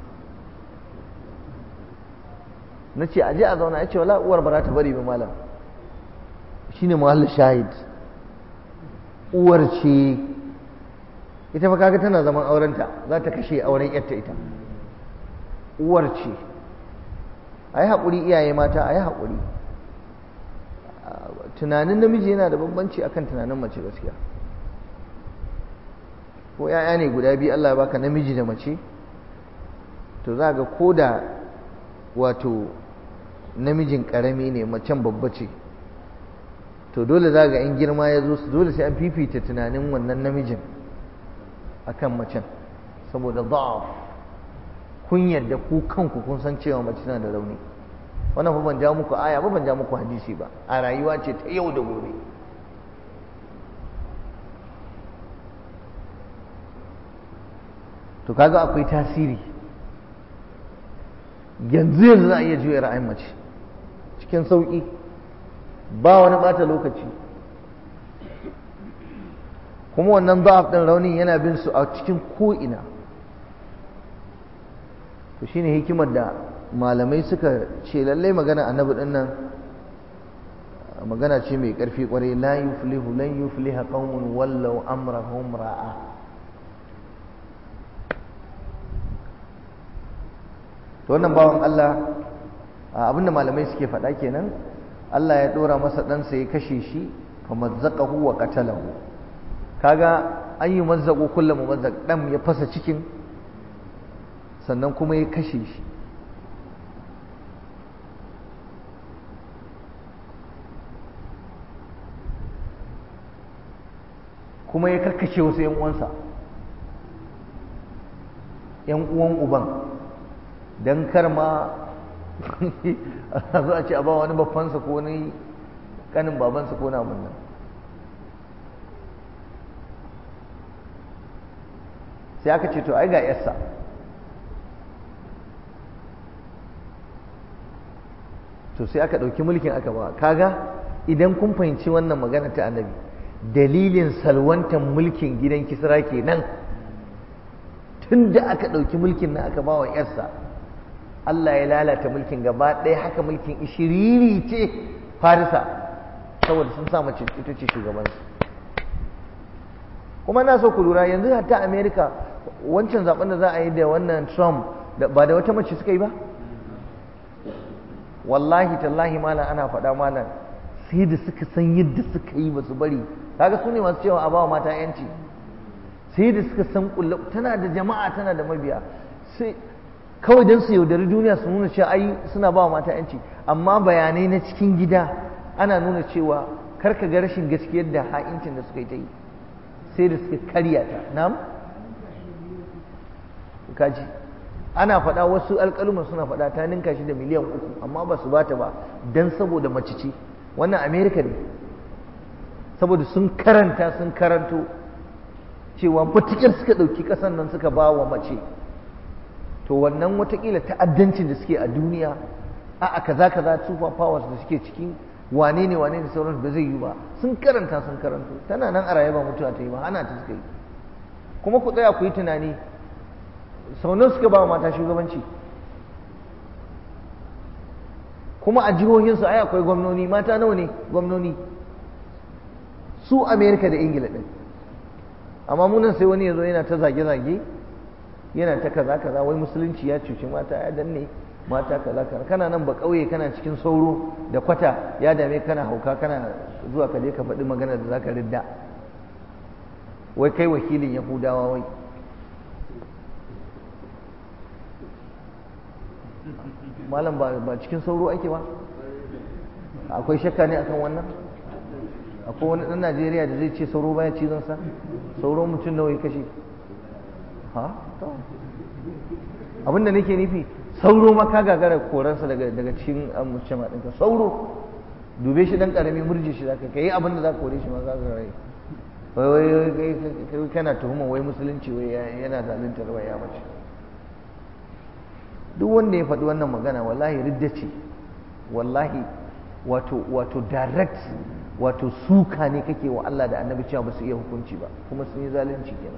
na ce aje a zauna ya ce wala uwar ba za ta bari ba malam shine muhallin shahid uwar ce ita fa kaga tana zaman aurenta za ta kashe auren yarta ita uwar ce ayi haƙuri iyaye mata ayi haƙuri tunanin namiji yana da bambanci akan tunanin mace gaskiya ko yaya ne guda biyu Allah ya baka namiji da mace to za ga koda wato namijin karami ne macen babba ce to dole za ga in girma ya zo dole sai an fifita tunanin wannan namijin akan macen saboda da'af kun yadda ku kanku kun san cewa mace tana da rauni wannan fa ban ja muku aya ba ban ja muku hadisi ba a rayuwa ce ta yau da gobe to kaga akwai tasiri yanzu za a iya juya ra'ayin mace cikin sauki ba wani bata lokaci kuma wannan da'af din raunin yana bin su a cikin ko'ina to shine hikimar da malamai suka ce lallai magana annabi din nan magana ce mai ƙarfi ƙwarai la yuflihu lan yufliha qaumun wallau amrahum ra'a to wannan bawan Allah abinda malamai suke faɗa kenan Allah ya ɗora masa ɗansa ya kashe shi fa mazzaqahu wa qatalahu kaga an yi mazzaqu kullu mumazzaq ɗan ya fasa cikin sannan kuma ya kashe shi kuma ya karkashe wasu ‘yan uwansa ‘yan uwan uban don karma a zo a ce a ba wani babbansa ko wani kanin babansa ko na abin nan sai aka ce to ai ga yarsa to sai aka ɗauki mulkin aka ba kaga idan kun fahimci wannan magana ta annabi dalilin salwantar mulkin gidan kisra kenan tun da aka ɗauki mulkin na aka ba wa yarsa Allah ya lalata mulkin gaba ɗaya haka mulkin ishiriri ce farisa saboda sun sa mace ita ce shugabansu kuma na so ku lura yanzu hatta America wancan zaben da za a yi da wannan Trump ba da wata mace suka yi ba wallahi tallahi malam ana faɗa malam sai da suka san yadda suka yi ba su bari kaga su ne masu cewa a bawa mata yanci sai da suka san kullu tana da jama'a tana da mabiya sai kawai don su yaudari duniya su nuna cewa ai suna bawa mata yanci amma bayanai na cikin gida ana nuna cewa karka ga rashin gaskiyar da ha'incin da suka yi ta yi sai da suka karya ta na'am kaji ana faɗa wasu alƙaluman suna faɗa ta ninka shi da miliyan 3 amma ba su bata ba don saboda mace ce wannan Amerika ne saboda sun karanta sun karanto cewa matuƙar suka ɗauki ƙasar nan suka ba wa mace to wannan watakila ta'addancin da suke a duniya a kaza kaza super powers da suke cikin wane ne sauransu ba zai yi ba sun karanta sun karanto tana nan a raye ba mutuwa ta yi ba hana ta suka yi kuma ku tsaya ku yi tunani sau nan suka ba wa mata shugabanci kuma a jihohinsu ai akwai gwamnoni mata nawa ne gwamnoni su Amerika da Ingila ɗin amma munan sai wani ya zo yana ta zage-zage yana ta kaza wai musulunci ya cuci mata ya danne mata kaza kana nan ba kauye kana cikin sauro da kwata ya dame kana hauka kana zuwa ka je ka faɗi magana da zaka ridda wai kai wakilin yahudawa wai malam ba cikin sauro ake ba akwai shakka ne akan wannan akwai wani ɗan Najeriya da zai ce sauro baya cizon sa sauro mutum nawa ya kashe ha to abinda nake nufi sauro ma ka gagara koransa daga cikin mucama ɗinka sauro dube shi dan karami murje shi zaka kai abinda za ka kore shi ma za ka rai wai kana tuhuma wai musulunci wai yana zaluntar wai ya mace duk wanda ya faɗi wannan magana wallahi ridda ce, wallahi wato direct wato suka ne kake wa Allah da annabi cewa ba su iya hukunci ba kuma sun yi zalunci kenan.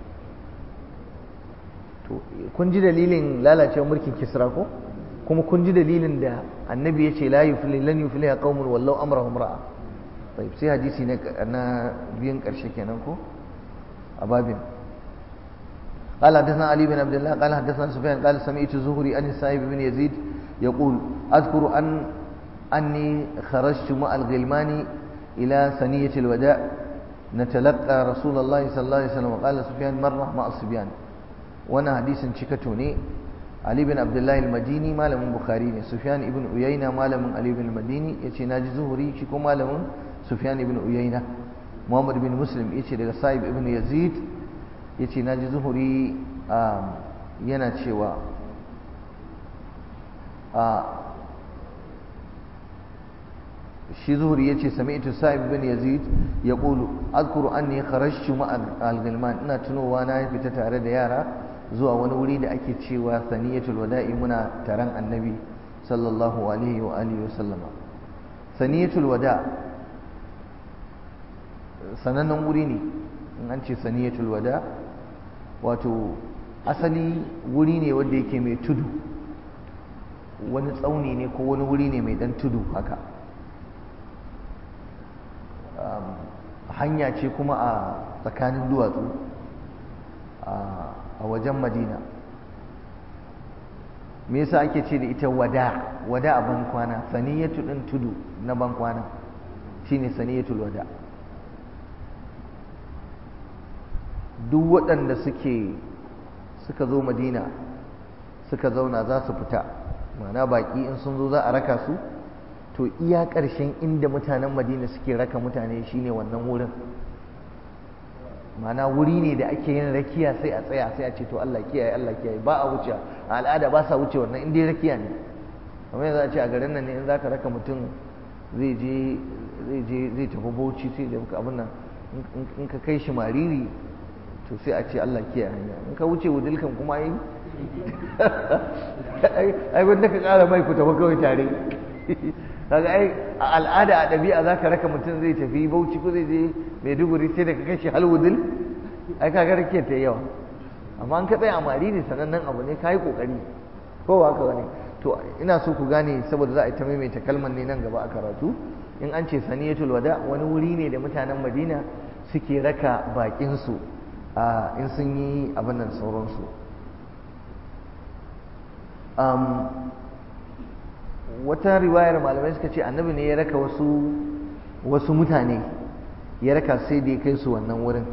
To kun ji dalilin lalacewar mulkin Kisra ko, kuma kun ji dalilin da annabi ya ce lan yufliha qaumun wallau amrahum ra'a. طيب sai hadisi na biyan karshe kenan ko a babin. قال حدثنا علي بن عبد الله قال حدثنا سفيان قال سمعت الزهري عن السائب بن يزيد يقول أذكر أني خرجت مع الغلمان إلى ثنية الوداع نتلقى رسول الله صلى الله عليه وسلم. وقال سفيان مرة مع الصبيان. وانا حديث شكتوني علي بن عبد الله المديني مال من بخاري، سفيان ابن عيينة مال من علي بن المديني يتي ناجي زهري شكو مال من سفيان ابن عيينة. محمد بن مسلم يتي daga Sa'ib ibn Yazid yace naji zuhuri yana cewa shi zuhuri yace sami'tu Sa'ib ibn Yazid yaqulu azkuru anni kharajtu ma'a al-ghilman, ina tunowa na fita tare da yara zuwa wani wuri da ake cewa saniyatul wada'i, muna taron annabi sallallahu alaihi wa alihi wa sallama. Saniyatul wada' sanannen wuri ne in an ce saniyatul wada' wato asali wuri ne wanda yake mai tudu, wani tsauni ne ko wani wuri ne mai dan tudu haka. Hanya ce kuma a tsakanin duwatsu a wajen Madina. Me yasa ake ce da ita wada a bankwana? Saniyatu din tudu na bankwana shine saniyatul wada. Duk waɗanda suka zo Madina suka zauna za su fita, ma'ana baƙi in sun zo za a raka su, to iya ƙarshen inda mutanen Madina suke raka mutane shine wannan wurin. Ma'ana wuri ne da ake yin rakiya sai a tsaya sai a ce to Allah kiyaye ba a wuce, a al'ada ba sa wuce wannan inda rakiya ne. kamar yanzu a ce a garin nan ne in zaka raka mutum zai tafi Bauchi sai da muka abin nan in ka kai shi Mariri to sai a ce Allah kiyaye hanya, in ka wuce Wudilkan kuma ai wanda ka ƙara mai ku tafi kawai tare. kaga ai a al'ada a ɗabi'a zaka raka mutum zai tafi Bauchi ko zai je Maiduguri sai da ka kai shi Halwudil, ai kaga rake ta yawa. amma an ka tsaya a Mariri sanannen abu ne kai kokari ko ba haka bane. to ina so ku gane saboda za a yi ta maimaita kalmar ne nan gaba a karatu. in an ce saniyatul wada wani wuri ne da mutanen Madina suke raka bakin su in sun yi abin nan sauransu. wata riwayar malamai suka ce annabi ne ya raka wasu mutane, ya raka sai da ya kai su wannan wurin.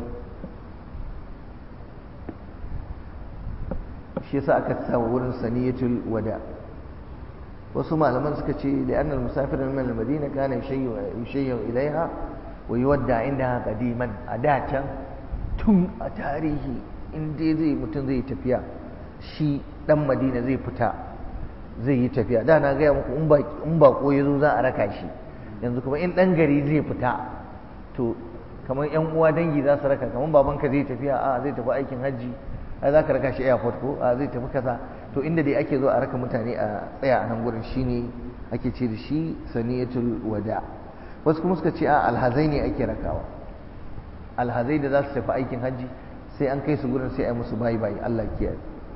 shi yasa aka sa wurin saniyatul wada. wasu malaman suka ce da annal musafir min al-madina kana yushayyu ilaiha wa yuwadda indaha qadiman. a da can tun a tarihi in dai mutum zai tafiya, shi dan Madina zai fita zai yi tafiya, da na gaya muku in bako ya zo za a raka shi. yanzu kuma in dan gari zai fita to kamar yan uwa dangi za su raka, kamar babanka zai tafiya zai tafi aikin hajji, ai za ka raka shi airport ko zai tafi kaza. to inda dai ake zo a raka mutane a tsaya a nan gurin shine ake ce da shi saniyatul wada. wasu kuma suka ce alhazai ne ake rakawa, alhazai da za su tafi aikin hajji sai an kai su gurin sai a musu bayi Allah kiyaye.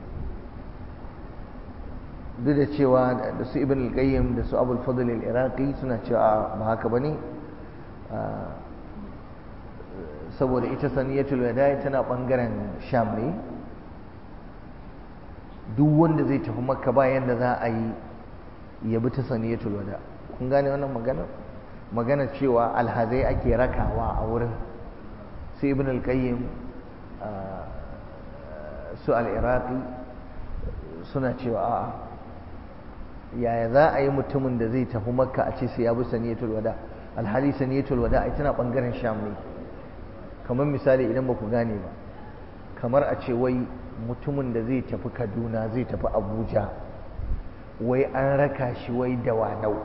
duk da cewa da su Ibn al-Qayyim da su Abul Fadl al-Iraqi suna cewa ba haka bane, saboda ita saniyatul wada tana bangaren Sham ne. duk wanda zai tafi Makka ba yanda za a yi ya bi ta saniyatul wada. kun gane wannan magana cewa alhazai ake rakawa a wurin. su Ibn al-Qayyim su al-Iraqi suna cewa a'a, yaya za a yi mutumin da zai tafi Makka a ce sai ya bi saniyatul wada, alhali saniyatul wada ai tana bangaren Sham ne. kamar misali idan ba ku gane ba, kamar a ce wai mutumin da zai tafi Kaduna zai tafi Abuja, wai an raka shi wai da Wanau.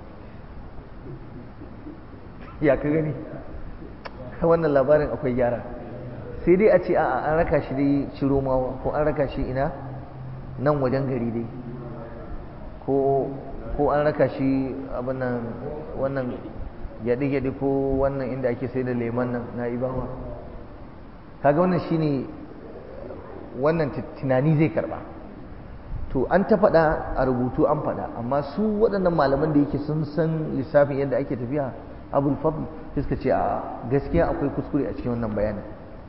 ya ka gani wannan labarin akwai gyara. sai dai a ce a'a an raka shi dai Ciroma ko an raka shi ina nan wajen gari dai ko an raka shi abin nan wannan gyaɗi-gyaɗi ko wannan inda ake sai da leman nan na ibawa kaga wannan shine wannan tunani zai karba to an ta faɗa a rubutu an faɗa amma su waɗannan malaman da yake sun san lissafin yadda ake tafiya abul fadl suka ce a gaskiya akwai kuskure a cikin wannan bayanin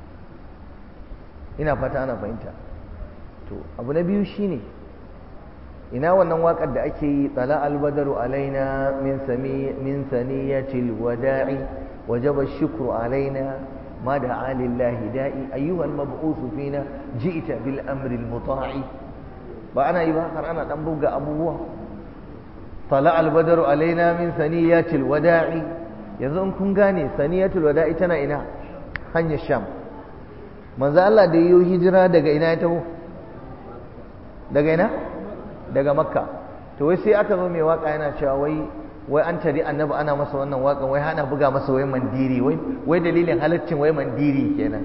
ina fata ana fahimta to abu na biyu shine ina wannan waƙar da ake yi tsala albadaru alaina min saniyatil wada'i wajaba shukru alaina ma da alillahi da'i ayyuhal mab'usu fina ji'ta bil amri al muta'i ba ana yi ba har ana dan buga abubuwa tsala albadaru alaina min saniyatil wada'i yanzu in kun gane saniyatil wada'i tana ina hanyar sham manzo Allah da yayi hijira daga ina ya taho daga ina daga makka to wai sai aka zo mai waka yana cewa wai an tari annabi ana masa wannan waka wai hana buga masa wai mandiri wai dalilin halaccin wai mandiri kenan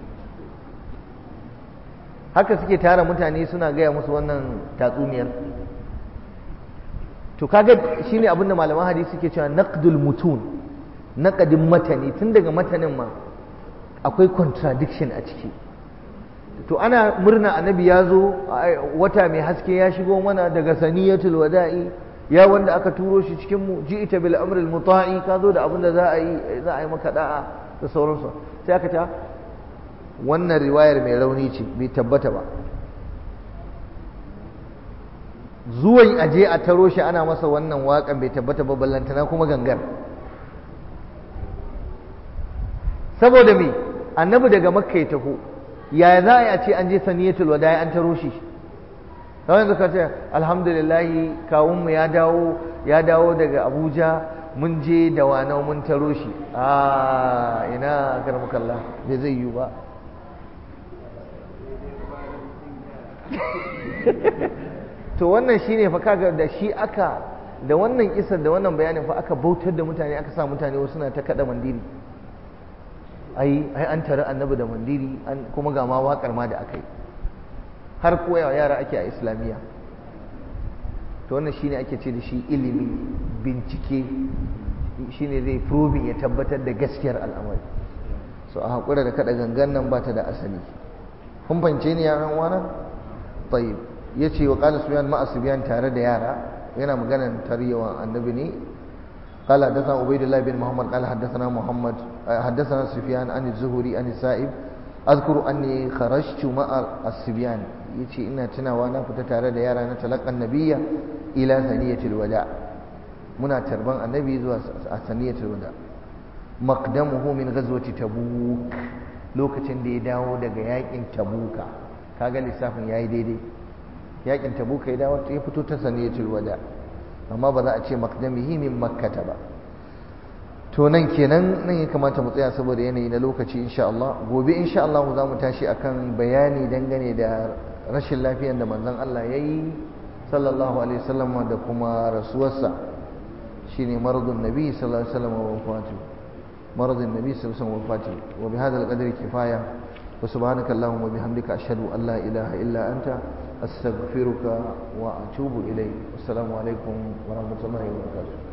haka suke tara mutane suna gaya musu wannan tatsuniyar to kaga shine abin da malaman hadisi suke cewa naqdul mutun naqadin matani tun daga matanin ma akwai contradiction a ciki to ana murna annabi ya zo wata mai haske ya shigo mana daga saniyatul wada'i ya wanda aka turo shi cikin mu ji'ita bil amril muta'i ka zo da abin da za a yi maka da'a da sauransu sai aka ta wannan riwayar mai rauni ce bai tabbata ba zuwan aje a taro shi ana masa wannan waƙan bai tabbata ba ballantana kuma gangar saboda me annabi daga makka ya taho yaya za a ce an je saniyatul wada'i an taro shi kawai yanzu ka ce alhamdulillahi kawunmu ya dawo daga abuja mun je da wanau mun taro shi a ina karmakallah bai zai yi ba to wannan shine fa kaga da shi aka da wannan kisar da wannan bayanin fa aka bautar da mutane aka sa mutane wasu suna ta kada mandiri ai an tare annabi da mandiri kuma ga ma waƙar ma da aka yi har koyawa yara ake a islamiyya to wannan shine ake ce da shi ilimi bincike shine zai probing ya tabbatar da gaskiyar al'amari so a haƙura da kada gangan nan ba ta da asali kun fahimce ni yaran wana tayyib yace wa qala subyan ma asbiyan tare da yara yana maganar taryawa annabi ne قال حدثنا عبيد الله بن محمد قال حدثنا محمد حدثنا سفيان عن الزهري عن السائب اذكر اني خرجت مع السبيان yace ina tunawa na fita tare da yara na talaqqan nabiyya ila saniyatil wada muna tarban annabi zuwa saniyatil wada maqdamuhu min ghazwati tabuk lokacin da ya dawo daga yakin tabuka kaga lissafin yayi daidai yakin tabuka ya dawo ya fito ta saniyatil wada amma ba za a ce maqdamihi min makkata ba to nan kenan nan ya kamata mu tsaya saboda yanayi na lokaci insha Allah gobe insha Allah za mu tashi akan bayani dangane da rashin lafiyar da manzon Allah yayi sallallahu alaihi wasallam da kuma rasuwarsa shine maradun nabi sallallahu alaihi wasallam wa wafatu maradun nabi sallallahu alaihi wasallam wa wafatu wa bihadha alqadri kifaya wa subhanaka allahumma wa bihamdika ashhadu an la ilaha illa anta أستغفرك وأتوب إليك والسلام عليكم ورحمة الله وبركاته